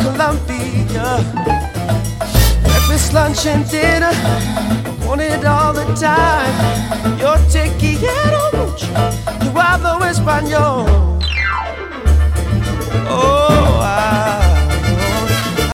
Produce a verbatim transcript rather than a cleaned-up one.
Columbia. Breakfast, lunch, and dinner, I want it all the time. You're taking it